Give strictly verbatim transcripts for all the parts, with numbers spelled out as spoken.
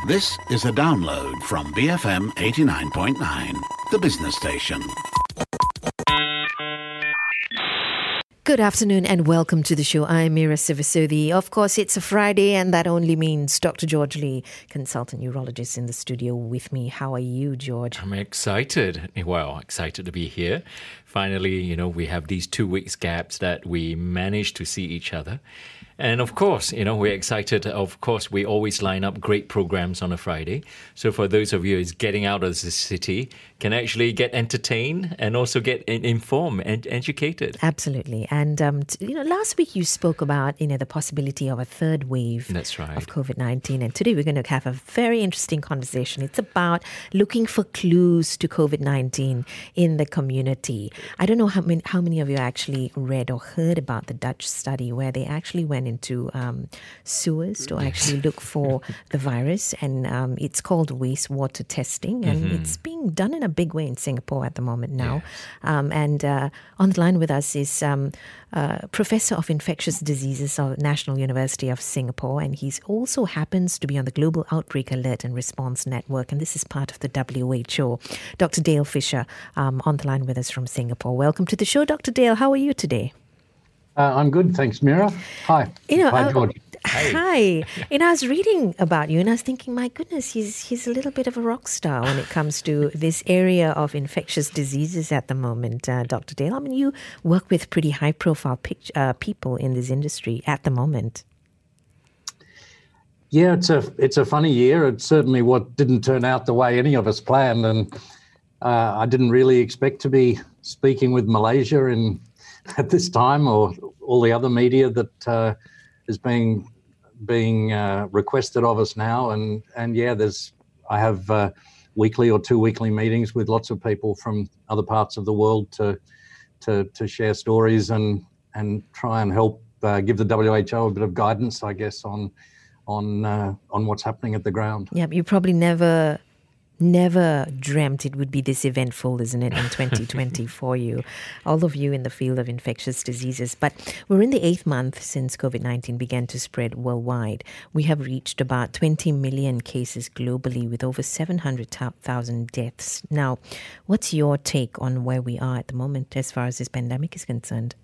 This is a download from B F M eighty-nine point nine, the business station. Good afternoon and welcome to the show. I'm Mira Sivasudi. Of course, it's a Friday and that only means Doctor George Lee, consultant urologist in the studio with me. How are you, George? I'm excited. Well, excited to be here. Finally, you know, we have these two weeks gaps that we managed to see each other. And of course, you know, we're excited. Of course, we always line up great programs on a Friday. So for those of you who's getting out of the city, can actually get entertained and also get informed and educated. Absolutely. And, um, t- you know, last week you spoke about, you know, the possibility of a third wave That's right. of COVID nineteen. And today we're going to have a very interesting conversation. It's about looking for clues to COVID nineteen in the community. I don't know how many, how many of you actually read or heard about the Dutch study where they actually went into um, sewers to actually look for the virus, and um, it's called wastewater testing, and mm-hmm. it's being done in a big way in Singapore at the moment now. Yes. Um, and uh, on the line with us is um, uh, Professor of Infectious Diseases of National University of Singapore, and he also happens to be on the Global Outbreak Alert and Response Network, and this is part of the W H O. Doctor Dale Fisher um, on the line with us from Singapore. Welcome to the show, Doctor Dale. How are you today? Uh, I'm good, thanks, Mira. Hi. You know, Hi, uh, George. Hi. And I was reading about you and I was thinking, my goodness, he's he's a little bit of a rock star when it comes to this area of infectious diseases at the moment, uh, Doctor Dale. I mean, you work with pretty high-profile pic- uh, people in this industry at the moment. Yeah, it's a it's a funny year. It's certainly what didn't turn out the way any of us planned, and uh, I didn't really expect to be speaking with Malaysia in at this time, or all the other media that uh, is being being uh, requested of us now. And and yeah, there's I have uh, weekly or two weekly meetings with lots of people from other parts of the world to to to share stories and and try and help uh, give the W H O a bit of guidance, I guess, on on uh, on what's happening at the ground. Yeah, you probably never. Never dreamt it would be this eventful, isn't it, in twenty twenty for you, all of you in the field of infectious diseases. But we're in the eighth month since COVID nineteen began to spread worldwide. We have reached about twenty million cases globally with over seven hundred thousand deaths. Now, what's your take on where we are at the moment as far as this pandemic is concerned?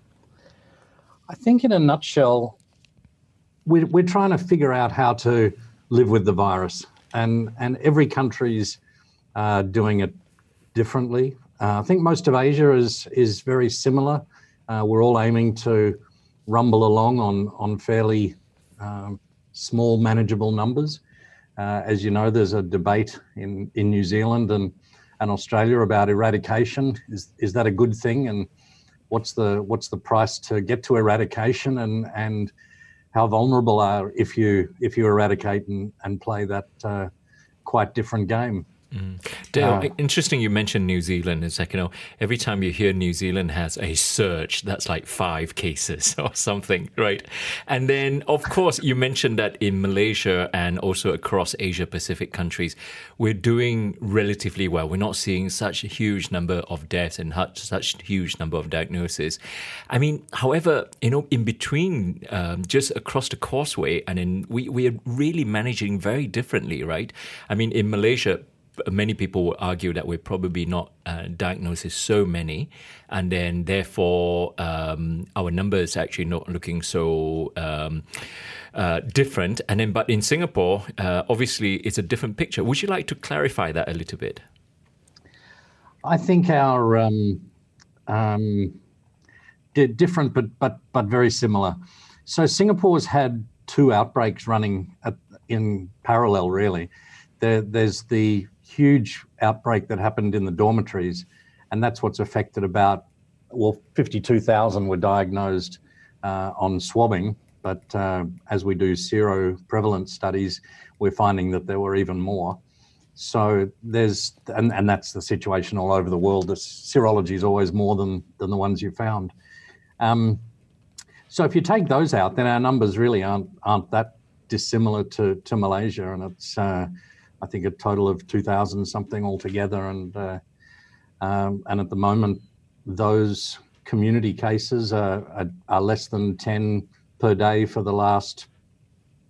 I think in a nutshell, we're, we're trying to figure out how to live with the virus. And and every country's uh, doing it differently. Uh, I think most of Asia is is very similar. Uh, we're all aiming to rumble along on on fairly um, small, manageable numbers. Uh, as you know, there's a debate in, in New Zealand and, and Australia about eradication. Is is that a good thing? And what's the what's the price to get to eradication? And and how vulnerable are if you if you eradicate and, and play that uh, quite different game. Mm. Dale, Uh, interesting you mentioned New Zealand. It's like, you know, every time you hear New Zealand has a surge, that's like five cases or something, right? And then, of course, you mentioned that in Malaysia and also across Asia-Pacific countries, we're doing relatively well. We're not seeing such a huge number of deaths and such a huge number of diagnoses. I mean, however, you know, in between, um, just across the causeway, and in, we, we are really managing very differently, right? I mean, in Malaysia, many people would argue that we're probably not uh, diagnosing so many, and then therefore um, our numbers actually not looking so um, uh, different. And then, but in Singapore, uh, obviously, it's a different picture. Would you like to clarify that a little bit? I think our um, um, di- different, but but but very similar. So Singapore's had two outbreaks running at, in parallel, really. There, there's the huge outbreak that happened in the dormitories, and that's what's affected about, well, fifty-two thousand were diagnosed uh, on swabbing, but uh, as we do sero-prevalence studies, we're finding that there were even more. So there's, and, and that's the situation all over the world. The serology is always more than, than the ones you found. Um, so if you take those out, then our numbers really aren't aren't that dissimilar to, to Malaysia, and it's uh, I think a total of two thousand something altogether, and uh, um, and at the moment those community cases are, are, are less than ten per day for the last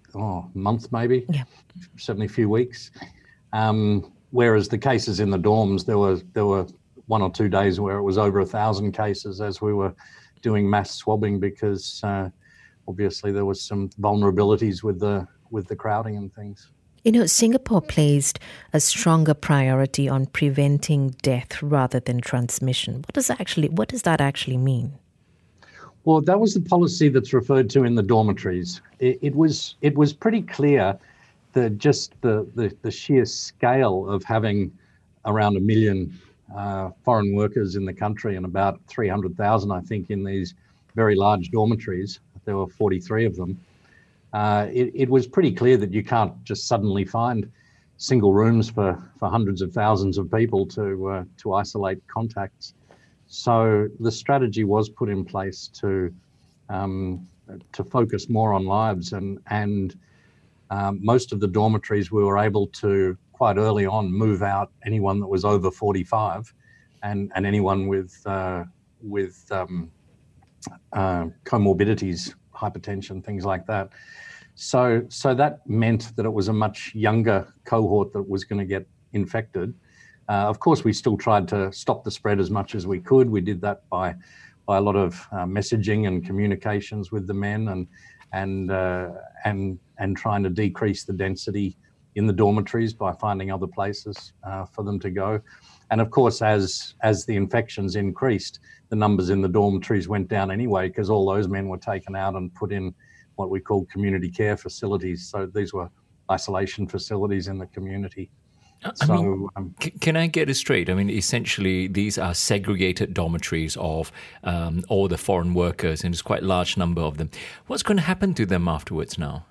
oh, month maybe, Yeah. certainly a few weeks. Um, whereas the cases in the dorms, there were there were one or two days where it was over a thousand cases as we were doing mass swabbing, because uh, obviously there was some vulnerabilities with the with the crowding and things. You know, Singapore placed a stronger priority on preventing death rather than transmission. What does that actually what does that actually mean? Well, that was the policy that's referred to in the dormitories. It, it was it was pretty clear that just the, the, the sheer scale of having around a million uh, foreign workers in the country and about three hundred thousand, I think, in these very large dormitories. There were forty-three of them. Uh, it, it was pretty clear that you can't just suddenly find single rooms for, for hundreds of thousands of people to uh, to isolate contacts. So the strategy was put in place to um, to focus more on lives, and and um, most of the dormitories we were able to quite early on move out anyone that was over forty-five, and and anyone with uh, with um, uh, comorbidities, hypertension, things like that. So so that meant that it was a much younger cohort that was going to get infected. Uh, of course, we still tried to stop the spread as much as we could. We did that by by a lot of uh, messaging and communications with the men, and and uh, and and trying to decrease the density in the dormitories by finding other places uh, for them to go. And of course, as as the infections increased, the numbers in the dormitories went down anyway, because all those men were taken out and put in what we call community care facilities. So these were isolation facilities in the community. I So, mean, um, c- can I get it straight? I mean, essentially, these are segregated dormitories of um, all the foreign workers, and it's quite a large number of them. What's going to happen to them afterwards now?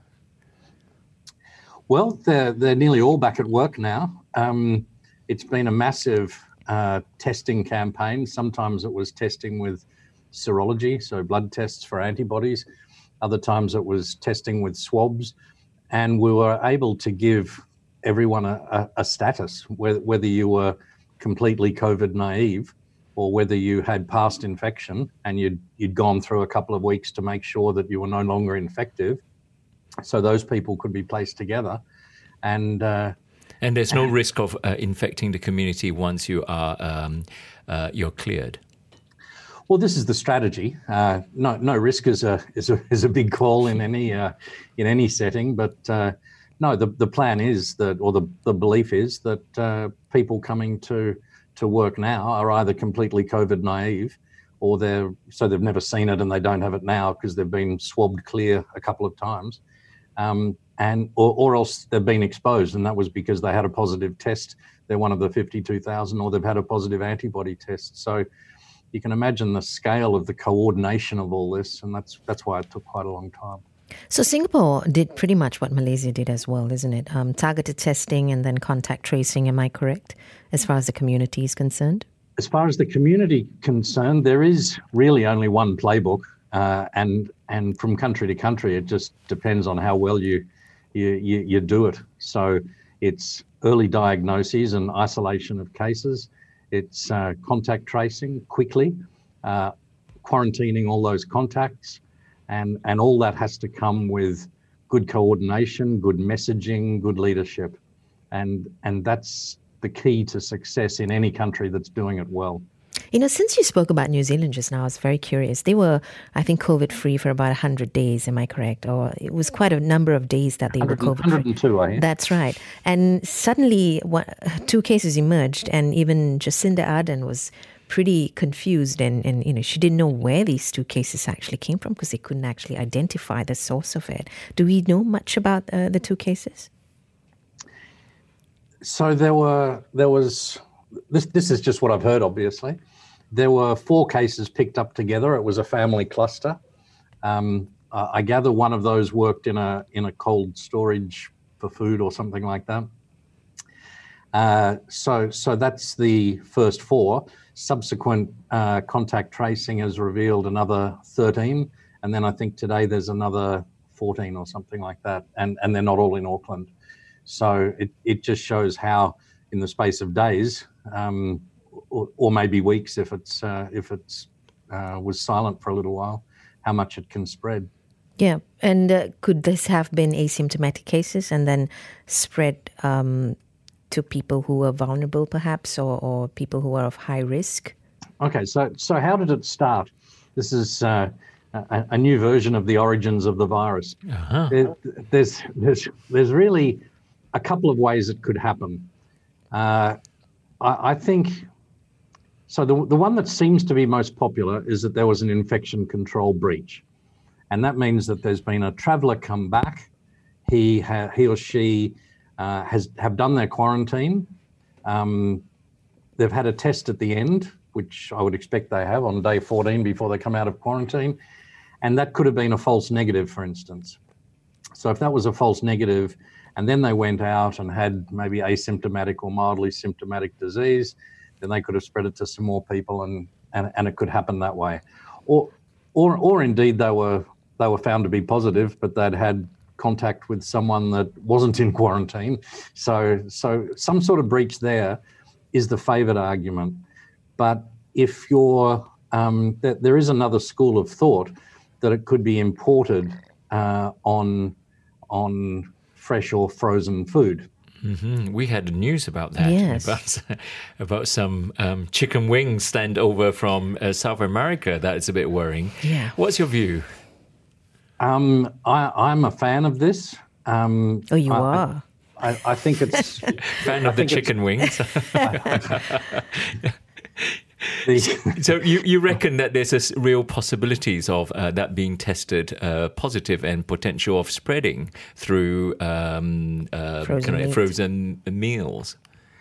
Well, they're, they're nearly all back at work now. Um, it's been a massive uh, testing campaign. Sometimes it was testing with serology, so blood tests for antibodies. Other times it was testing with swabs. And we were able to give everyone a, a, a status, whether, whether you were completely COVID naive or whether you had past infection and you'd, you'd gone through a couple of weeks to make sure that you were no longer infective. So those people could be placed together. And uh, And there's no risk of uh, infecting the community once you are um, uh, you're cleared. well, this is the strategy. Uh, no, no risk is a is a is a big call in any uh, in any setting. But uh, no, the the plan is that, or the the belief is that uh, people coming to to work now are either completely COVID naive, or they're so they've never seen it and they don't have it now because they've been swabbed clear a couple of times. Um, and or, or else they've been exposed, and that was because they had a positive test. They're one of the fifty-two thousand, or they've had a positive antibody test. So you can imagine the scale of the coordination of all this, and that's that's why it took quite a long time. So Singapore did pretty much what Malaysia did as well, isn't it? Um, targeted testing and then contact tracing, am I correct, as far as the community is concerned? As far as the community concerned, there is really only one playbook, uh, and and from country to country, it just depends on how well you you you, you do it. So it's early diagnoses and isolation of cases. It's uh, contact tracing quickly, uh, quarantining all those contacts, and and all that has to come with good coordination, good messaging, good leadership, and and that's the key to success in any country that's doing it well. You know, since you spoke about New Zealand just now, I was very curious. They were, I think, COVID-free for about one hundred days, am I correct? Or it was quite a number of days that they were COVID-free. one hundred two, I think. That's right. And suddenly, one, two cases emerged, and even Jacinda Ardern was pretty confused, and, and you know, she didn't know where these two cases actually came from because they couldn't actually identify the source of it. Do we know much about uh, the two cases? So there were, there was, this, this is just what I've heard, obviously. There were four cases picked up together. It was a family cluster. Um, uh, I gather one of those worked in a in a cold storage for food or something like that. Uh, so so that's the first four. Subsequent uh, contact tracing has revealed another thirteen, and then I think today there's another fourteen or something like that, and and they're not all in Auckland. So it it just shows how in the space of days. Um, Or, or maybe weeks if it's uh, if it's uh, was silent for a little while, how much it can spread. Yeah, and uh, could this have been asymptomatic cases and then spread um, to people who are vulnerable, perhaps, or, or people who are of high risk? Okay, so so how did it start? This is uh, a, a new version of the origins of the virus. Uh-huh. There, there's there's there's really a couple of ways it could happen. Uh, I, I think so. The the one that seems to be most popular is that there was an infection control breach, and that means that there's been a traveller come back. He ha, he or she uh, has have done their quarantine. Um, they've had a test at the end, which I would expect they have on day fourteen before they come out of quarantine. And that could have been a false negative, for instance. So if that was a false negative, and then they went out and had maybe asymptomatic or mildly symptomatic disease, then they could have spread it to some more people, and, and, and it could happen that way. Or, or, or indeed they were, they were found to be positive, but they'd had contact with someone that wasn't in quarantine. So, so some sort of breach there is the favoured argument. But if you're, um, th- there is another school of thought that it could be imported uh, on on fresh or frozen food. Mm-hmm. We had news about that, yes. about, about some um, chicken wings stand over from uh, South America. That is a bit worrying. Yeah. What's your view? Um, I, I'm a fan of this. Um, Oh, you I, are? I, I think it's... Fan of the chicken wings. the, So you, you reckon that there's a s- real possibilities of uh, that being tested uh, positive and potential of spreading through um, uh, Frozen kind of meat. frozen meals?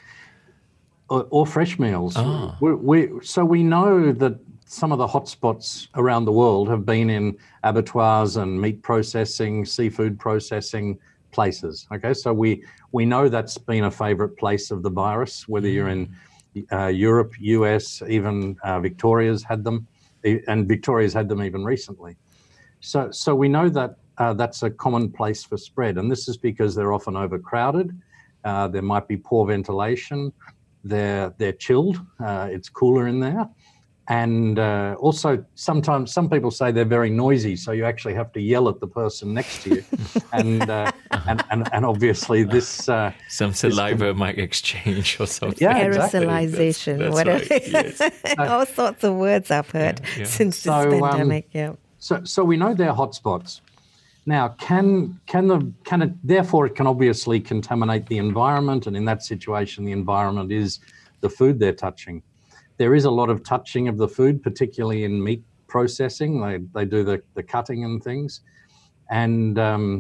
or, or fresh meals. Ah. We, we, so we know that some of the hotspots around the world have been in abattoirs and meat processing, seafood processing places. Okay, so we we know that's been a favourite place of the virus, whether you're in uh, Europe, U S, even uh, Victoria's had them, e- and Victoria's had them even recently. So so we know that uh, that's a common place for spread, and this is because they're often overcrowded. Uh, there might be poor ventilation. They're they're chilled. Uh, it's cooler in there. And uh, also, sometimes some people say they're very noisy, so you actually have to yell at the person next to you. and, uh, and and and obviously this uh, Some saliva might exchange or something. Yeah, exactly. Aerosolization, That's- that's whatever. right, yes. All sorts of words I've heard Yeah, yeah. since this So, um, pandemic. Yeah. so so we know they're hotspots. Now, can can the can it therefore it can obviously contaminate the environment, and in that situation, the environment is the food they're touching. There is a lot of touching of the food, particularly in meat processing. They they do the, the cutting and things, and um,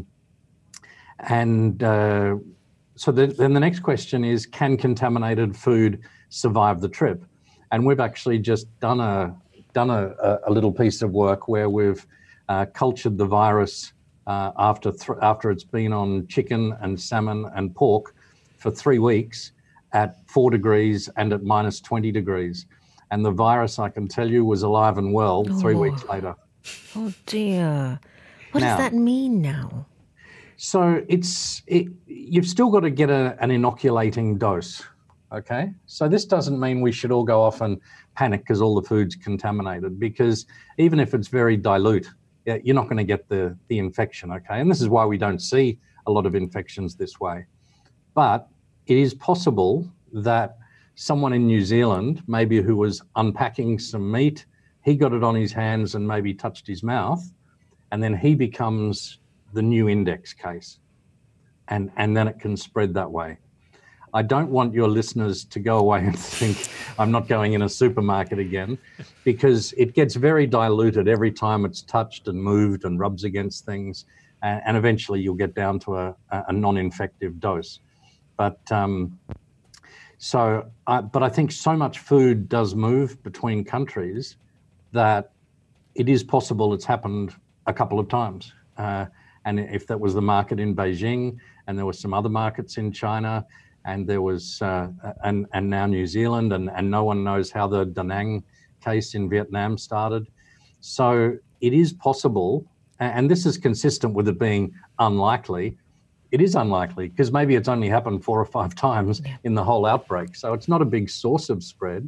and uh, so the, then the next question is: can contaminated food survive the trip? And we've actually just done a done a, a little piece of work where we've uh, cultured the virus uh, after th- after it's been on chicken and salmon and pork for three weeks. At four degrees and at minus twenty degrees. And the virus, I can tell you, was alive and well three Oh. weeks later. Oh dear. What Now- does that mean now? So it's it, you've still got to get a, an inoculating dose, okay? So this doesn't mean we should all go off and panic because all the food's contaminated, because even if it's very dilute, yeah, you're not going to get the, the infection, okay? And this is why we don't see a lot of infections this way. But it is possible that someone in New Zealand, maybe who was unpacking some meat, he got it on his hands and maybe touched his mouth, and then he becomes the new index case. And, and then it can spread that way. I don't want your listeners to go away and think I'm not going in a supermarket again, because it gets very diluted every time it's touched and moved and rubs against things, and, and eventually you'll get down to a, a non-infective dose. But um, so, I, but I think so much food does move between countries that it is possible it's happened a couple of times. Uh, and if that was the market in Beijing, and there were some other markets in China, and there was, uh, and and now New Zealand, and and no one knows how the Da Nang case in Vietnam started. So it is possible, and this is consistent with it being unlikely. It is unlikely because maybe it's only happened four or five times Yeah. in the whole outbreak. So it's not a big source of spread,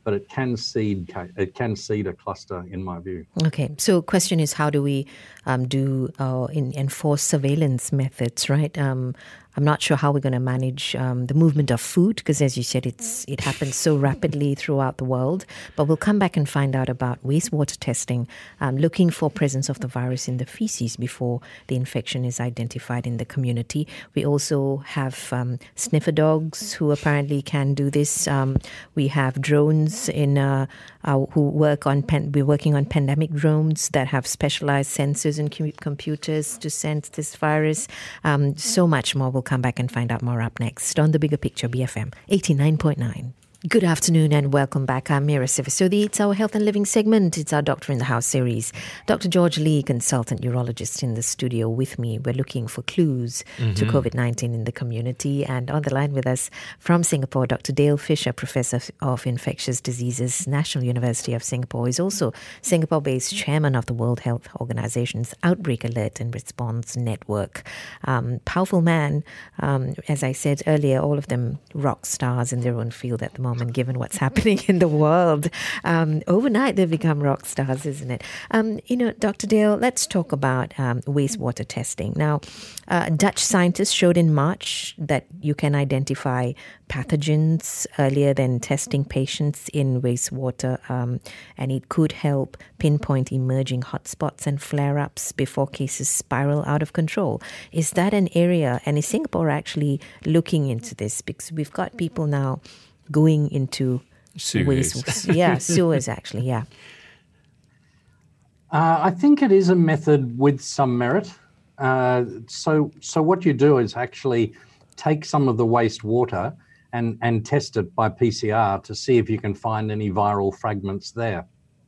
but it can seed it can seed a cluster, in my view. Okay, so question is, how do we um, do uh, in, enforce surveillance methods, right? Um, I'm not sure how we're going to manage um, the movement of food because, as you said, it's it happens so rapidly throughout the world. But we'll come back and find out about wastewater testing, um, looking for presence of the virus in the feces before the infection is identified in the community. We also have um, sniffer dogs who apparently can do this. Um, we have drones in uh, uh, who work on pan- we're working on pandemic drones that have specialized sensors and com- computers to sense this virus. Um, so much more. We'll come back and find out more up next on The Bigger Picture, B F M eighty-nine point nine. Good afternoon and welcome back. I'm Mira Sivasodi. It's our Health and Living segment. It's our Doctor in the House series. Doctor George Lee, consultant urologist in the studio with me. We're looking for clues mm-hmm. to COVID nineteen in the community. And on the line with us from Singapore, Doctor Dale Fisher, Professor of Infectious Diseases, National University of Singapore, is also Singapore-based chairman of the World Health Organization's Outbreak Alert and Response Network. Um, powerful man, um, as I said earlier, all of them rock stars in their own field at the moment. And given what's happening in the world, um, overnight they've become rock stars, isn't it? Um, you know, Doctor Dale, let's talk about um, wastewater testing. Now, uh, Dutch scientists showed in March that you can identify pathogens earlier than testing patients in wastewater, um, and it could help pinpoint emerging hotspots and flare-ups before cases spiral out of control. Is that an area, and is Singapore actually looking into this? Because we've got people now going into sewers. waste, yeah, sewers actually, yeah. Uh, I think it is a method with some merit. Uh, so, so what you do is actually take some of the wastewater and and test it by P C R to see if you can find any viral fragments there.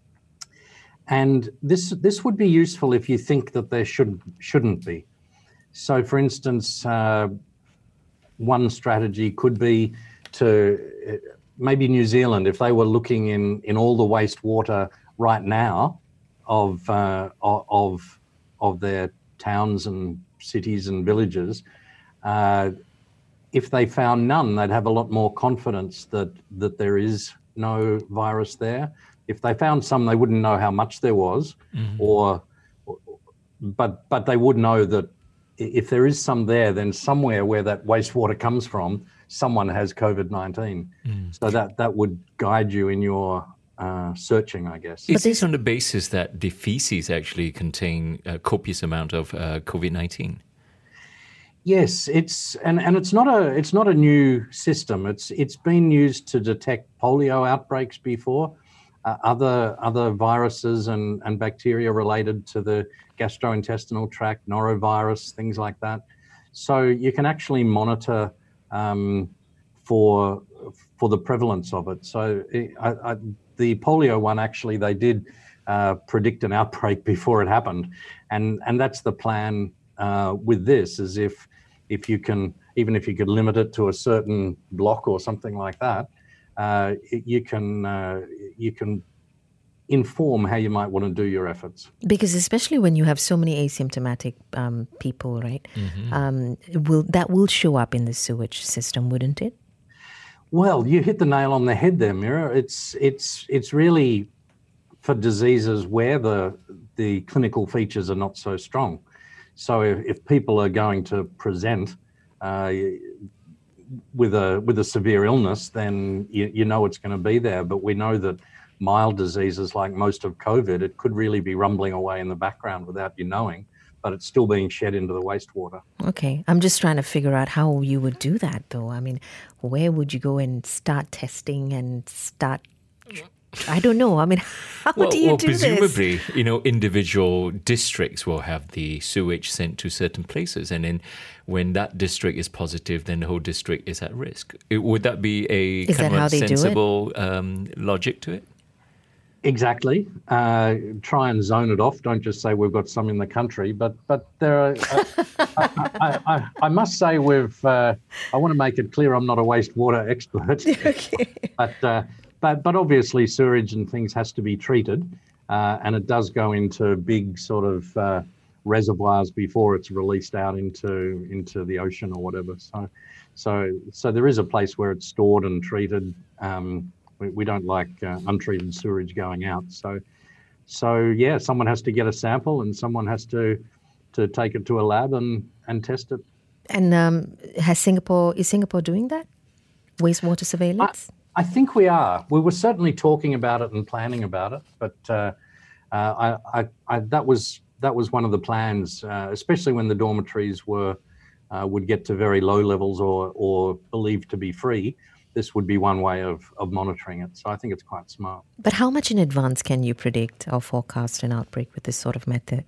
And this this would be useful if you think that there should shouldn't be. So, for instance, uh, one strategy could be to maybe New Zealand, if they were looking in, in all the wastewater right now of, uh, of, of their towns and cities and villages, uh, if they found none, they'd have a lot more confidence that, that there is no virus there. If they found some, they wouldn't know how much there was, mm-hmm. or, but, but they would know that if there is some there, then somewhere where that wastewater comes from, someone has COVID nineteen. Mm. So that, that would guide you in your uh, searching, I guess. Is this on the basis that the feces actually contain a copious amount of uh, COVID nineteen? Yes, it's and, and it's not a it's not a new system. It's it's been used to detect polio outbreaks before, uh, other other viruses and, and bacteria related to the gastrointestinal tract, norovirus, things like that. So you can actually monitor Um, for for the prevalence of it. So I, I, the polio one, actually, they did uh, predict an outbreak before it happened, and and that's the plan uh, with this. Is if if you can, even if you could limit it to a certain block or something like that, uh, it, you can uh, you can inform how you might want to do your efforts. Because especially when you have so many asymptomatic um, people, right? Mm-hmm. Um, will that will show up in the sewage system, wouldn't it? Well, you hit the nail on the head there, Mira. It's it's it's really for diseases where the the clinical features are not so strong. So if, if people are going to present uh, with a with a severe illness, then you, you know it's going to be there. But we know that mild diseases like most of COVID, it could really be rumbling away in the background without you knowing, but it's still being shed into the wastewater. Okay. I'm just trying to figure out how you would do that, though. I mean, where would you go and start testing and start... I don't know. I mean, how well, do you well, do presumably, this? you know, individual districts will have the sewage sent to certain places, and then when that district is positive, then the whole district is at risk. It, would that be a is kind that of how sensible um, logic to it? Exactly. Uh, try and zone it off. Don't just say we've got some in the country. But but there are. Uh, I, I, I, I must say we've. Uh, I want to make it clear I'm not a wastewater expert. Okay. But uh, but but obviously sewage and things has to be treated, uh, and it does go into big sort of uh, reservoirs before it's released out into into the ocean or whatever. So so so there is a place where it's stored and treated. Um, We, we don't like uh, untreated sewage going out. So, so yeah, someone has to get a sample and someone has to to take it to a lab and, and test it. And um, has Singapore is Singapore doing that? Wastewater surveillance? I, I think we are. We were certainly talking about it and planning about it, but uh, uh, I, I, I, that was that was one of the plans, uh, especially when the dormitories were uh, would get to very low levels or or believed to be free. This would be one way of, of monitoring it. So I think it's quite smart. But how much in advance can you predict or forecast an outbreak with this sort of method?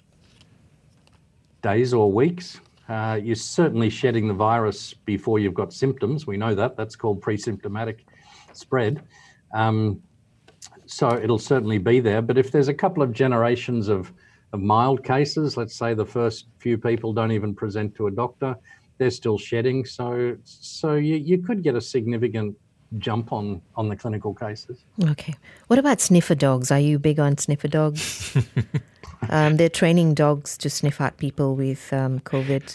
Days or weeks. Uh, you're certainly shedding the virus before you've got symptoms. We know that. That's called pre-symptomatic spread. Um, so it'll certainly be there. But if there's a couple of generations of, of mild cases, let's say the first few people don't even present to a doctor, they're still shedding. So so you, you could get a significant jump on, on the clinical cases. Okay. What about sniffer dogs? Are you big on sniffer dogs? um, they're training dogs to sniff out people with um, COVID.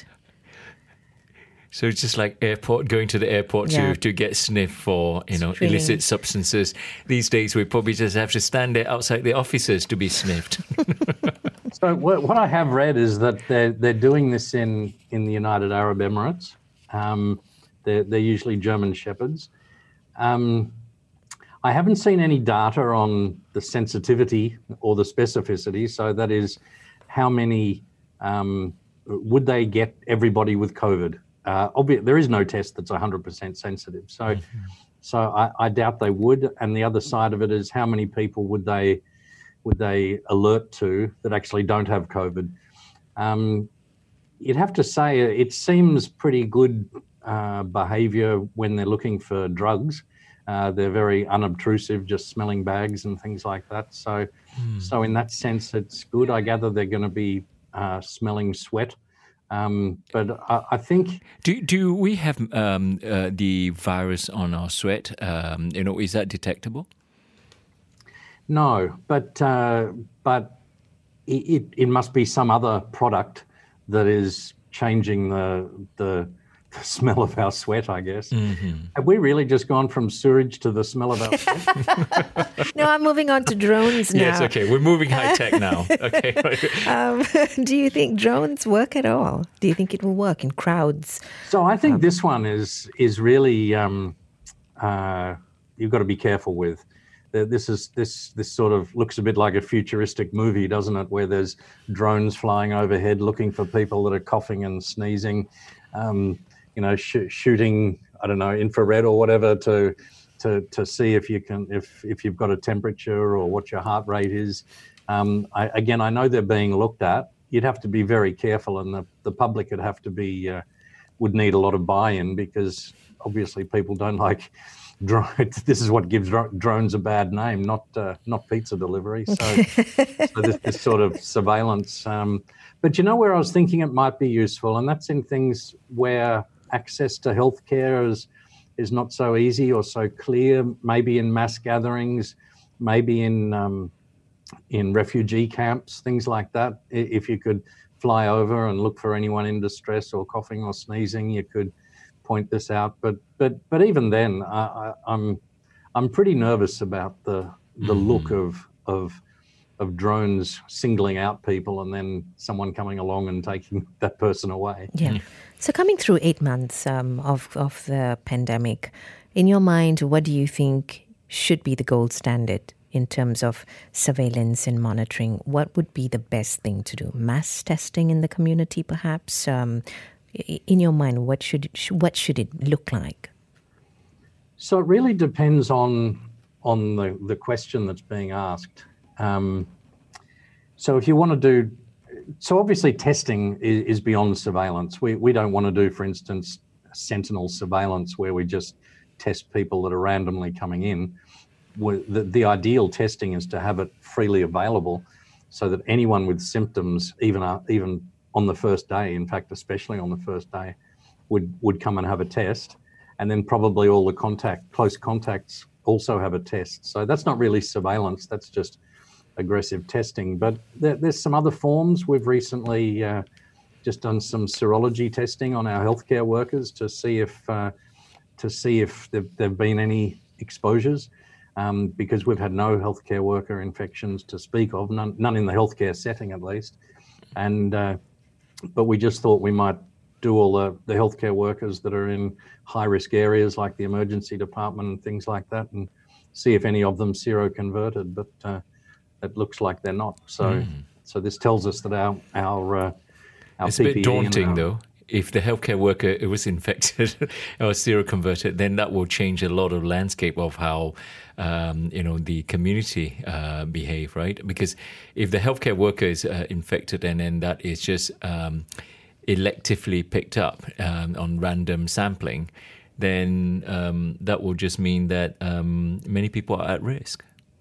So it's just like airport, going to the airport Yeah. to, to get sniffed for, you know, Screening. illicit substances. These days we probably just have to stand there outside the offices to be sniffed. So what, what I have read is that they're, they're doing this in, in the United Arab Emirates. Um, they're, they're usually German Shepherds. Um, I haven't seen any data on the sensitivity or the specificity. So that is how many, um, would they get everybody with COVID? Uh, obvi- there is no test that's one hundred percent sensitive. So, mm-hmm. so I, I doubt they would. And the other side of it is how many people would they would they alert to that actually don't have COVID? Um, you'd have to say it seems pretty good uh, behaviour when they're looking for drugs. Uh, they're very unobtrusive, just smelling bags and things like that. So, mm. so in that sense, it's good. I gather they're going to be uh, smelling sweat. Um, but I, I think... Do do we have um, uh, the virus on our sweat? Um, you know, is that detectable? No, but uh, but it, it must be some other product that is changing the the, the smell of our sweat, I guess. Mm-hmm. Have we really just gone from sewage to the smell of our sweat? No, I'm moving on to drones now. Yes, okay, we're moving high tech now. Okay. um, do you think drones work at all? Do you think it will work in crowds? So I think um, this one is is really um, uh, you've got to be careful with. This is this this sort of looks a bit like a futuristic movie, doesn't it? Where there's drones flying overhead looking for people that are coughing and sneezing, um, you know, sh- shooting I don't know infrared or whatever to to to see if you can if if you've got a temperature or what your heart rate is. Um, I, again, I know they're being looked at. You'd have to be very careful, and the the public would have to be uh, would need a lot of buy-in because obviously people don't like. This is what gives drones a bad name, not uh, not pizza delivery. So, so this, this sort of surveillance. Um, but you know where I was thinking it might be useful, and that's in things where access to healthcare is is not so easy or so clear. Maybe in mass gatherings, maybe in um, in refugee camps, things like that. If you could fly over and look for anyone in distress or coughing or sneezing, you could point this out, but but but even then, I, I, I'm I'm pretty nervous about the the mm-hmm. look of of of drones singling out people and then someone coming along and taking that person away. Yeah. Mm. So coming through eight months um, of of the pandemic, in your mind, what do you think should be the gold standard in terms of surveillance and monitoring? What would be the best thing to do? Mass testing in the community, perhaps. Um, In your mind, what should it, what should it look like? So it really depends on on the, the question that's being asked. Um, so if you want to do, so obviously testing is, is beyond surveillance. We we don't want to do, for instance, sentinel surveillance where we just test people that are randomly coming in. The, the ideal testing is to have it freely available so that anyone with symptoms, even uh, even on the first day, in fact, especially on the first day, would, would come and have a test. And then probably all the contact, close contacts also have a test. So that's not really surveillance, that's just aggressive testing. But there, there's some other forms. We've recently uh, just done some serology testing on our healthcare workers to see if uh, to see if there've, there've been any exposures. um, because we've had no healthcare worker infections to speak of, none, none in the healthcare setting at least. And uh, but we just thought we might do all the, the healthcare workers that are in high-risk areas like the emergency department and things like that, and see if any of them seroconverted, but uh, it looks like they're not. So mm. so this tells us that our, our, uh, our It's P P E... a bit daunting, our, though. If the healthcare worker was infected or seroconverted, then that will change a lot of landscape of how, um, you know, the community uh, behave, right? Because if the healthcare worker is uh, infected and then that is just... Um, electively picked up um, on random sampling, then um, that will just mean that um, many people are at risk.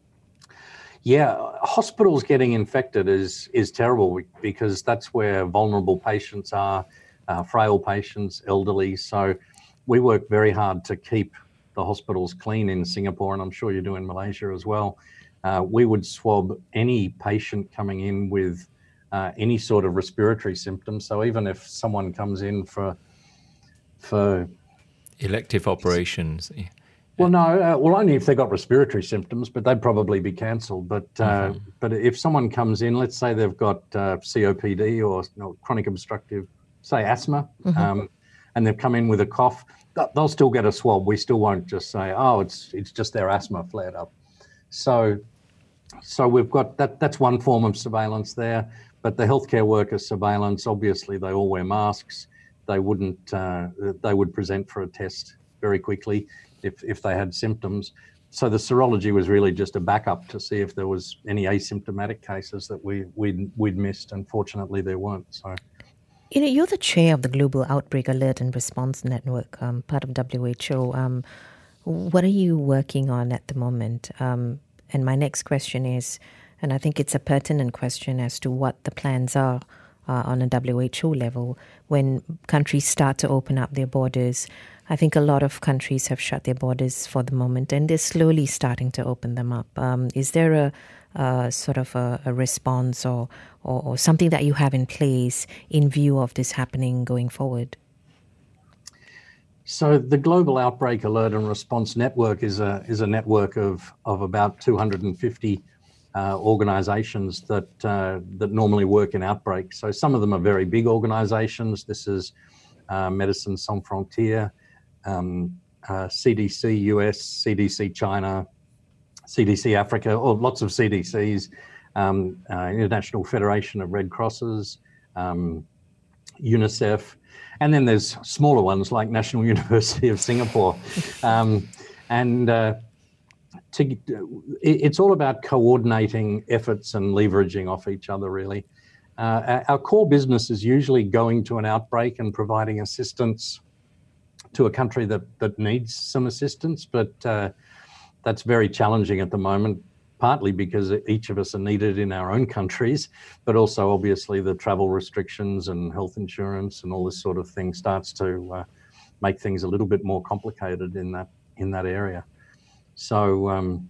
Yeah, hospitals getting infected is is terrible because that's where vulnerable patients are, uh, frail patients, elderly. So we work very hard to keep the hospitals clean in Singapore, and I'm sure you do in Malaysia as well. Uh, we would swab any patient coming in with Uh, any sort of respiratory symptoms. So even if someone comes in for for elective operations, well, no, uh, well only if they got respiratory symptoms, but they'd probably be cancelled. But uh, mm-hmm. but if someone comes in, let's say they've got uh, C O P D or you know, chronic obstructive, say asthma, mm-hmm. um, and they've come in with a cough, they'll still get a swab. We still won't just say, oh, it's it's just their asthma flared up. So so we've got that. That's one form of surveillance there. But the healthcare worker surveillance, obviously, they all wear masks. They wouldn't. Uh, they would present for a test very quickly if if they had symptoms. So the serology was really just a backup to see if there was any asymptomatic cases that we we'd, we'd missed. Unfortunately, there weren't. So, you know, you're the chair of the Global Outbreak Alert and Response Network, um, part of W H O. Um, what are you working on at the moment? Um, and my next question is. And I think it's a pertinent question as to what the plans are uh, on a W H O level when countries start to open up their borders. I think a lot of countries have shut their borders for the moment, and they're slowly starting to open them up. Um, is there a, a sort of a, a response or, or, or something that you have in place in view of this happening going forward? So the Global Outbreak Alert and Response Network is a is a network of of about two hundred fifty Uh, organizations that uh, that normally work in outbreaks. So some of them are very big organizations. This is uh, Médecins Sans Frontières, um, uh, C D C U S, C D C China, C D C Africa, or lots of C D Cs, um, uh, International Federation of Red Crosses, um, UNICEF, and then there's smaller ones like National University of Singapore. Um, and uh, To, it's all about coordinating efforts and leveraging off each other, really. Uh, our core business is usually going to an outbreak and providing assistance to a country that, that needs some assistance, but uh, that's very challenging at the moment, partly because each of us are needed in our own countries, but also obviously the travel restrictions and health insurance and all this sort of thing starts to uh, make things a little bit more complicated in that in that area. So, um,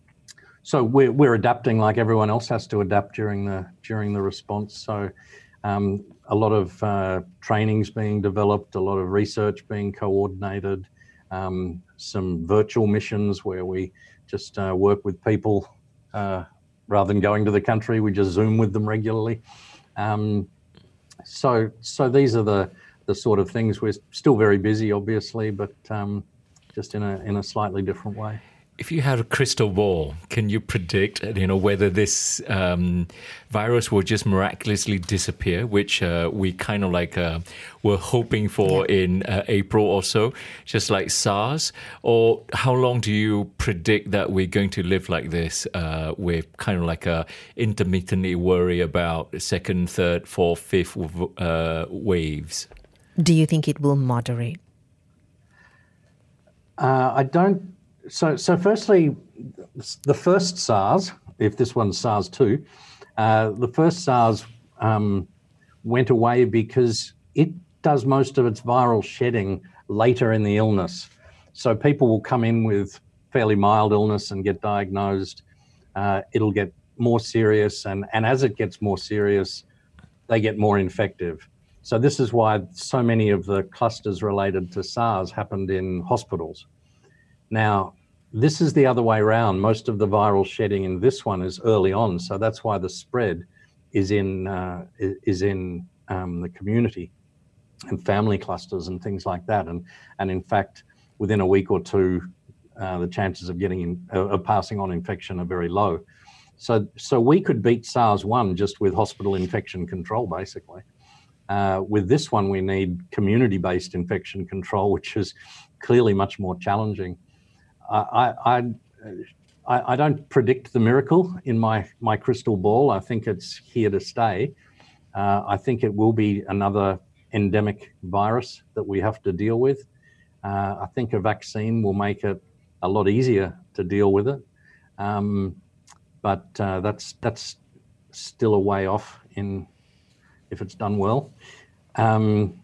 so we're we're adapting like everyone else has to adapt during the during the response. So, um, a lot of uh, trainings being developed, a lot of research being coordinated, um, some virtual missions where we just uh, work with people uh, rather than going to the country. We just Zoom with them regularly. Um, so, so these are the the sort of things. We're still very busy, obviously, but um, just in a in a slightly different way. If you had a crystal ball, can you predict, you know, whether this um, virus will just miraculously disappear, which uh, we kind of like uh, were hoping for yeah. in uh, April or so, just like SARS? Or how long do you predict that we're going to live like this uh, with kind of like a intermittently worry about second, third, fourth, fifth uh, waves? Do you think it will moderate? Uh, I don't. So, so firstly, the first SARS, if this one's SARS two, uh, the first SARS um, went away because it does most of its viral shedding later in the illness. So people will come in with fairly mild illness and get diagnosed. Uh, it'll get more serious, and, and as it gets more serious, they get more infective. So this is why so many of the clusters related to SARS happened in hospitals. Now, this is the other way around. Most of the viral shedding in this one is early on, so that's why the spread is in uh, is in um, the community and family clusters and things like that. And and in fact, within a week or two, uh, the chances of getting in, uh, of passing on infection are very low. So so we could beat SARS one just with hospital infection control, basically. Uh, with this one, we need community-based infection control, which is clearly much more challenging. I, I, I, I don't predict the miracle in my, my crystal ball. I think it's here to stay. Uh, I think it will be another endemic virus that we have to deal with. Uh, I think a vaccine will make it a lot easier to deal with it. Um, but uh, that's that's still a way off in if it's done well. Um,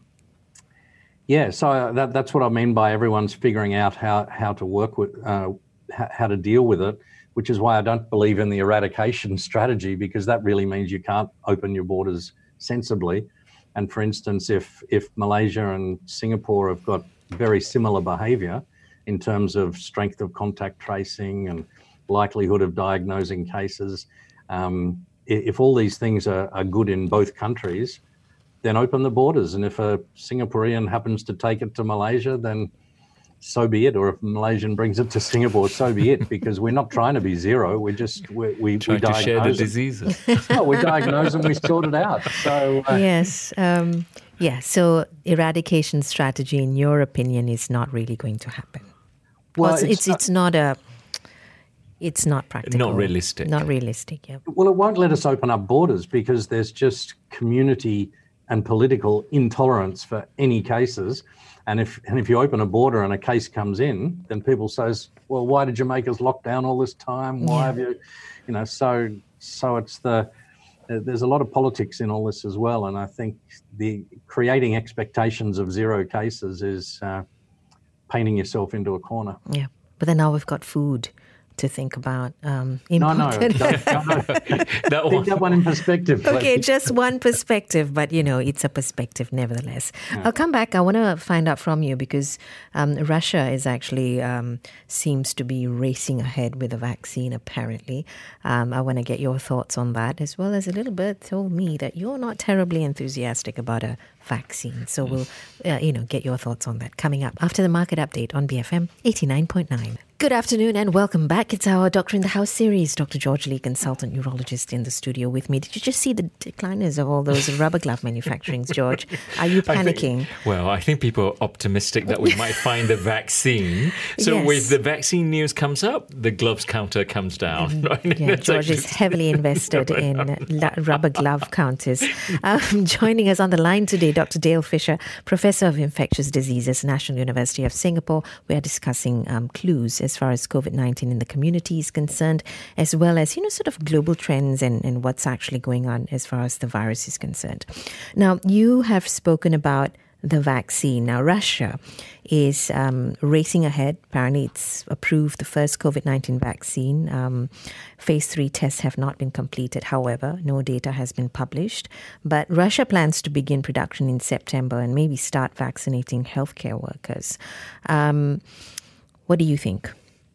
yeah, so that, that's what I mean by everyone's figuring out how, how to work with, uh, how to deal with it, which is why I don't believe in the eradication strategy, because that really means you can't open your borders sensibly. And for instance, if, if Malaysia and Singapore have got very similar behaviour in terms of strength of contact tracing and likelihood of diagnosing cases, um, if all these things are, are good in both countries, then open the borders. And if a Singaporean happens to take it to Malaysia, then so be it. Or if a Malaysian brings it to Singapore, so be it, because we're not trying to be zero. We're just, we, we, trying we to share the them. diseases. No, we diagnose and we sort it out. So uh, Yes. Um, yeah. So eradication strategy, in your opinion, is not really going to happen. well, Well, it's, it's, not- it's not a... It's not practical. Not realistic. Not realistic, yeah. Well, it won't let us open up borders because there's just community and political intolerance for any cases. And if and if you open a border and a case comes in, then people says, well, why did you make us lock down all this time? Why Yeah. have you, you know, so so it's the, there's a lot of politics in all this as well. And I think the creating expectations of zero cases is uh, painting yourself into a corner. Yeah. But then now we've got food to think about. Um, No, no, important. don't, don't, no. That Keep one. that one in perspective. Okay, please. just one perspective, but you know, it's a perspective nevertheless. I'll come back. I want to find out from you because um, Russia is actually um, seems to be racing ahead with a vaccine, apparently. Um, I want to get your thoughts on that, as well as a little bit told me that you're not terribly enthusiastic about a vaccine. So we'll, uh, you know, get your thoughts on that coming up after the market update on B F M eighty-nine point nine. Good afternoon and welcome back. It's our Doctor in the House series. Doctor George Lee, consultant urologist in the studio with me. Did you just see the decliners of all those rubber glove manufacturings, George? Are you I think- panicking? well, I think people are optimistic that we might find a vaccine. So Yes. with the vaccine news comes up, the gloves counter comes down. Right? Yeah, That's George is actually- heavily invested in la- rubber glove counters. Um, joining us on the line today, Doctor Dale Fisher, Professor of Infectious Diseases, National University of Singapore. We are discussing um, clues as far as COVID nineteen in the community is concerned, as well as, you know, sort of global trends and, and what's actually going on as far as the virus is concerned. Now, you have spoken about the vaccine. Now, Russia is um, racing ahead. Apparently, it's approved the first COVID nineteen vaccine. Um, phase three tests have not been completed. However, no data has been published. But Russia plans to begin production in September and maybe start vaccinating healthcare workers. Um, what do you think?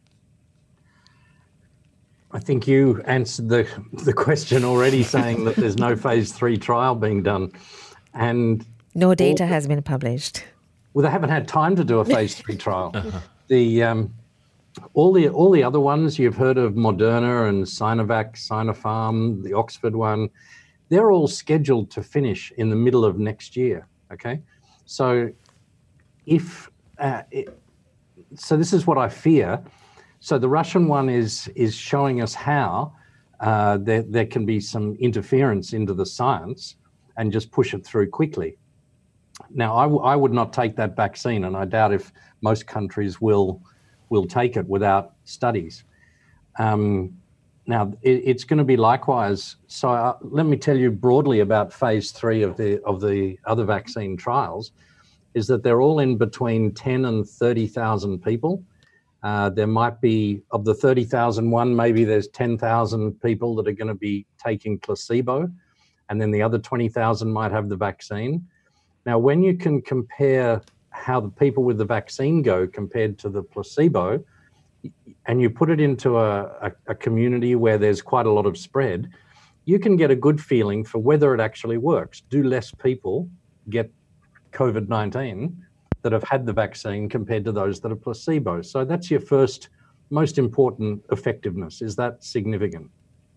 I think you answered the, the question already, saying that there's no phase three trial being done. And No data has been published. well, they haven't had time to do a phase three trial. The um, all the all the other ones you've heard of, Moderna and Sinovac, Sinopharm, the Oxford one, they're all scheduled to finish in the middle of next year. Okay, so if uh, it, so, this is what I fear. So the Russian one is is showing us how uh, there there can be some interference into the science and just push it through quickly. Now, I, w- I would not take that vaccine, and I doubt if most countries will will take it without studies. Um, now, it, it's going to be likewise. So, uh, let me tell you broadly about phase three of the of the other vaccine trials. Is that they're all in between ten and thirty thousand people. Uh, there might be of the thirty thousand one, maybe there's ten thousand people that are going to be taking placebo, and then the other twenty thousand might have the vaccine. Now, when you can compare how the people with the vaccine go compared to the placebo, and you put it into a, a, a community where there's quite a lot of spread, you can get a good feeling for whether it actually works. Do less people get COVID nineteen that have had the vaccine compared to those that are placebo? So that's your first most important effectiveness. Is that significant?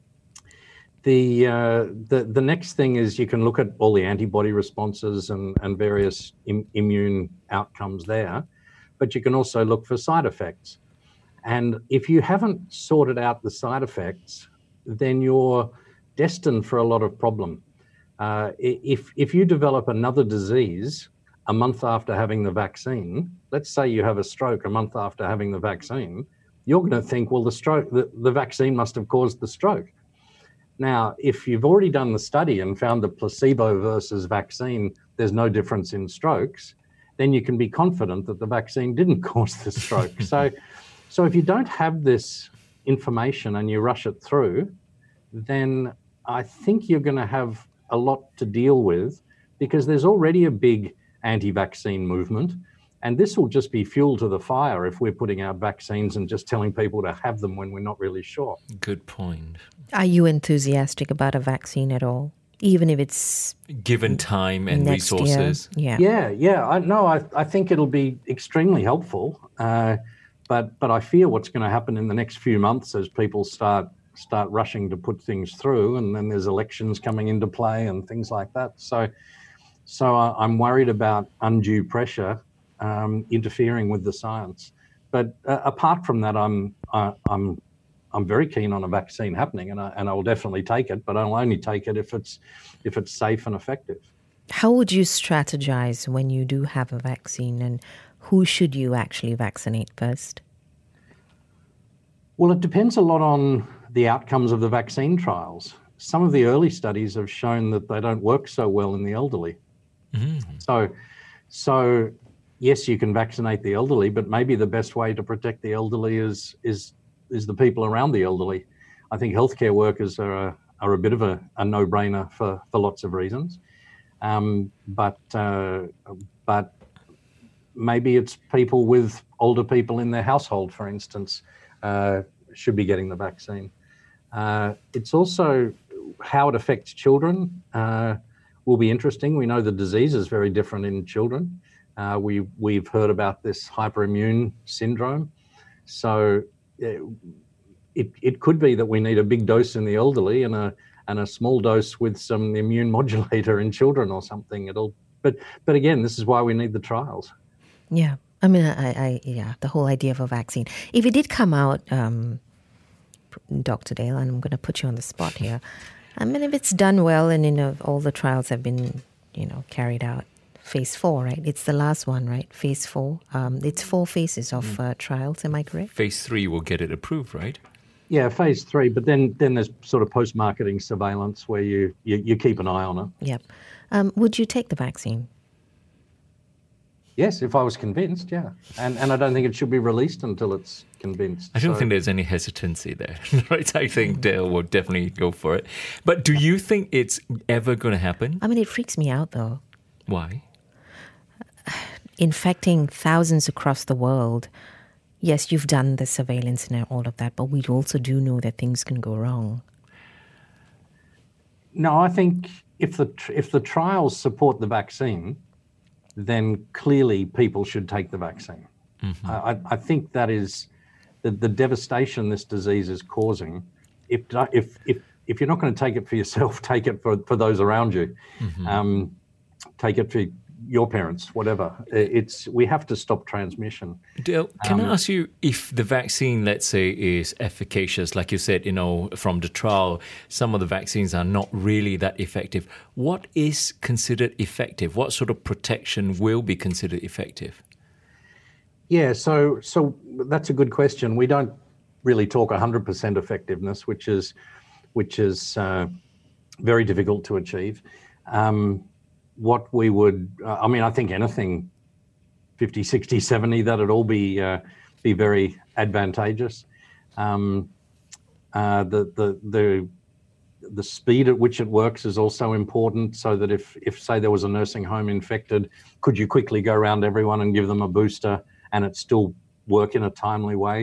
The, uh, the the next thing is you can look at all the antibody responses and, and various im- immune outcomes there, but you can also look for side effects. And if you haven't sorted out the side effects, then you're destined for a lot of problem. Uh, if if you develop another disease a month after having the vaccine, let's say you have a stroke a month after having the vaccine, you're going to think, well, the stroke, the, the vaccine must have caused the stroke. Now, if you've already done the study and found that placebo versus vaccine, there's no difference in strokes, then you can be confident that the vaccine didn't cause the stroke. so, so if you don't have this information and you rush it through, then I think you're going to have a lot to deal with, because there's already a big anti-vaccine movement. And this will just be fuel to the fire if we're putting out vaccines and just telling people to have them when we're not really sure. Good point. Are you enthusiastic about a vaccine at all? Even if it's given time and next resources. Year? Yeah, Yeah. yeah. I, no, I, I think it'll be extremely helpful. Uh, but but I fear what's going to happen in the next few months as people start start rushing to put things through, and then there's elections coming into play and things like that. So so I, I'm worried about undue pressure um, interfering with the science. But uh, apart from that, I'm I, I'm I'm very keen on a vaccine happening, and I and I will definitely take it. But I'll only take it if it's if it's safe and effective. How would you strategize when you do have a vaccine, and who should you actually vaccinate first? Well, it depends a lot on the outcomes of the vaccine trials. Some of the early studies have shown that they don't work so well in the elderly. Mm. So, so yes, you can vaccinate the elderly, but maybe the best way to protect the elderly is is is the people around the elderly. I think healthcare workers are a, are a bit of a, a no-brainer for, for lots of reasons. Um, but uh, but maybe it's people with older people in their household, for instance, uh, should be getting the vaccine. Uh, it's also how it affects children uh, will be interesting. We know the disease is very different in children. Uh, we, we've heard about this hyperimmune syndrome. So it, it could be that we need a big dose in the elderly and a and a small dose with some immune modulator in children or something. It'll, but but again, this is why we need the trials. Yeah, I mean, I, I yeah, the whole idea of a vaccine. If it did come out, um, Doctor Dale, and I'm going to put you on the spot here. I mean, if it's done well, and you know, all the trials have been, you know, carried out. Phase four, right? It's the last one, right? Phase four. Um, it's four phases of uh, trials. Am I correct? Phase three will get it approved, right? Yeah, phase three. But then, then there's sort of post-marketing surveillance where you you, you keep an eye on it. Yep. Um, would you take the vaccine? Yes, if I was convinced. Yeah, and and I don't think it should be released until it's convinced. I don't so. think there's any hesitancy there, right? I think Dale will definitely go for it. But do you think it's ever going to happen? I mean, it freaks me out though. Why? Infecting thousands across the world. Yes, you've done the surveillance and all of that, but we also do know that things can go wrong. No, I think if the if the trials support the vaccine, then clearly people should take the vaccine. Mm-hmm. I, I think that is the, the devastation this disease is causing. If if if if you're not going to take it for yourself, take it for, for those around you. Mm-hmm. Um, take it for your parents, whatever. It's we have to stop transmission. Dale, can um, I ask you if the vaccine, let's say, is efficacious? Like you said, you know, from the trial, some of the vaccines are not really that effective. What is considered effective? What sort of protection will be considered effective? Yeah, so so that's a good question. We don't really talk one hundred percent effectiveness, which is which is uh, very difficult to achieve. Um, what we would, uh, I mean, I think anything fifty, sixty, seventy, that'd all be uh, be very advantageous. Um, uh, the, the, the, the speed at which it works is also important, so that if, if, say, there was a nursing home infected, could you quickly go around everyone and give them a booster and it still work in a timely way?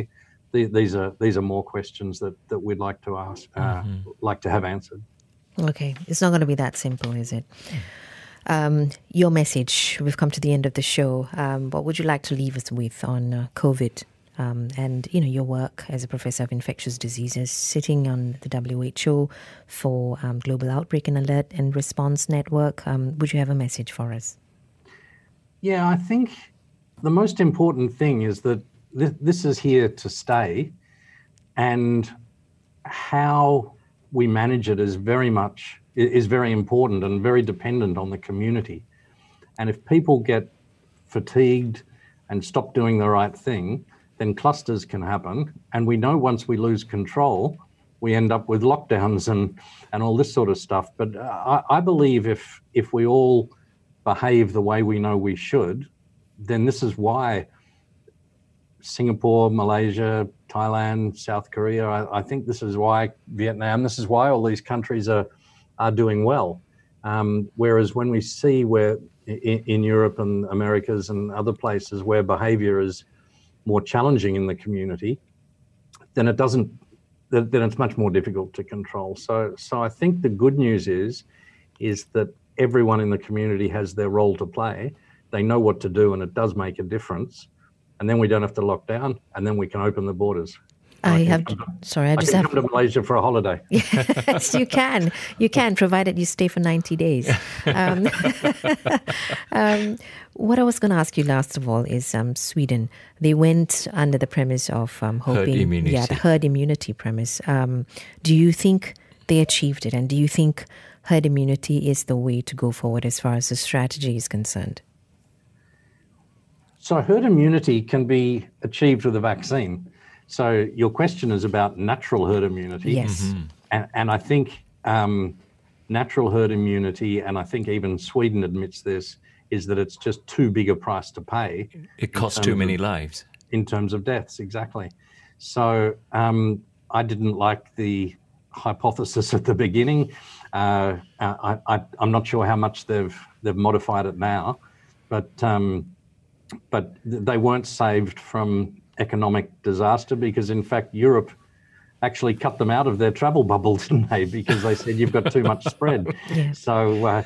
the, these are these are more questions that, that we'd like to ask, uh, mm-hmm. like to have answered. Okay, it's not going to be that simple, is it? Um, your message. We've come to the end of the show. Um, what would you like to leave us with on uh, COVID um, and you know your work as a professor of infectious diseases, sitting on the W H O for um, Global Outbreak and Alert and Response Network? Um, would you have a message for us? Yeah, I think the most important thing is that th- this is here to stay, and how we manage it is very much is very important and very dependent on the community. And if people get fatigued and stop doing the right thing, then clusters can happen. And we know once we lose control, we end up with lockdowns and, and all this sort of stuff. But I, I believe if if we all behave the way we know we should, then this is why Singapore, Malaysia, Thailand, South Korea, I, I think this is why Vietnam, this is why all these countries are are doing well. Um, whereas when we see where in, in Europe and Americas and other places where behavior is more challenging in the community, then it doesn't, then it's much more difficult to control. So, so I think the good news is, is that everyone in the community has their role to play. They know what to do, and it does make a difference. And then we don't have to lock down, and then we can open the borders. I, I have, to, sorry, I, I just can have come to Malaysia for a holiday. Yes, you can. You can, provided you stay for ninety days. Um, um, what I was going to ask you last of all is um, Sweden. They went under the premise of um, hoping, herd immunity. yeah, the herd immunity premise. Um, do you think they achieved it, and do you think herd immunity is the way to go forward as far as the strategy is concerned? So herd immunity can be achieved with a vaccine. So your question is about natural herd immunity. Yes. Mm-hmm. And, and I think um, natural herd immunity, and I think even Sweden admits this, is that it's just too big a price to pay. It costs too many of, lives. In terms of deaths, exactly. So um, I didn't like the hypothesis at the beginning. Uh, I, I, I'm not sure how much they've they've modified it now, but um, but they weren't saved from economic disaster, because in fact Europe actually cut them out of their travel bubble, didn't they? Because they said you've got too much spread. Yeah. So, uh,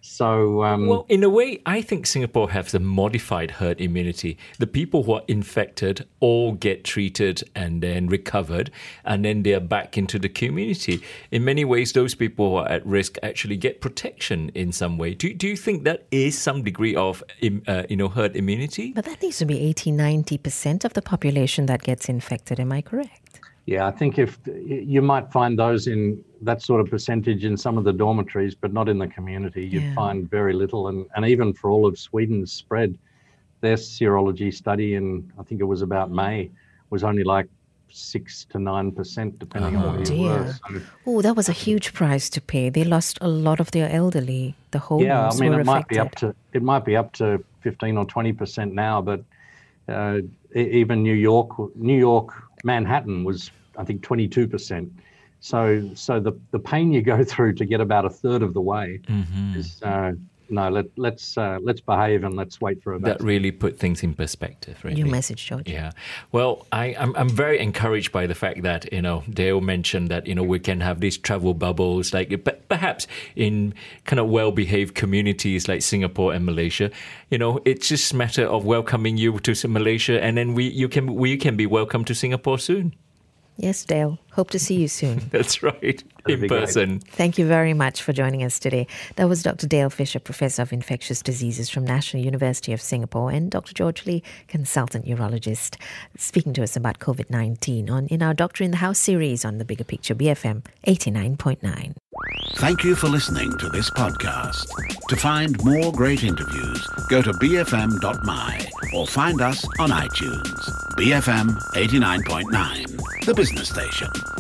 so um, well, in a way, I think Singapore has a modified herd immunity. The people who are infected all get treated and then recovered, and then they are back into the community. In many ways, those people who are at risk actually get protection in some way. Do do you think that is some degree of uh, you know herd immunity? But that needs to be eighty, ninety percent of the population that gets infected. Am I correct? Yeah, I think if you might find those in that sort of percentage in some of the dormitories, but not in the community. You'd yeah. find very little. And, and even for all of Sweden's spread, their serology study in, I think it was about May, was only like six to nine percent, depending oh, on what you were. So, oh, that was a huge price to pay. They lost a lot of their elderly. The whole yeah, I mean, were it might affected. be up to it might be up to fifteen or twenty percent now, but uh, even New York, New York, Manhattan was, I think, twenty-two percent. So, so the, the pain you go through to get about a third of the way mm-hmm. is uh, no. Let let's uh, let's behave and let's wait for a vaccine. That really put things in perspective. Really. Your message, George. Yeah. Well, I, I'm I'm very encouraged by the fact that you know Dale mentioned that you know we can have these travel bubbles, like but perhaps in kind of well-behaved communities like Singapore and Malaysia. You know, it's just a matter of welcoming you to Malaysia, and then we you can we can be welcome to Singapore soon. Yes, Dale. Hope to see you soon. That's right, in person. Great. Thank you very much for joining us today. That was Doctor Dale Fisher, Professor of Infectious Diseases from National University of Singapore, and Doctor George Lee, Consultant Urologist, speaking to us about COVID nineteen on in our Doctor in the House series on The Bigger Picture, B F M eighty-nine point nine. Thank you for listening to this podcast. To find more great interviews, go to b f m dot m y or find us on iTunes. B F M eighty-nine point nine, the business station.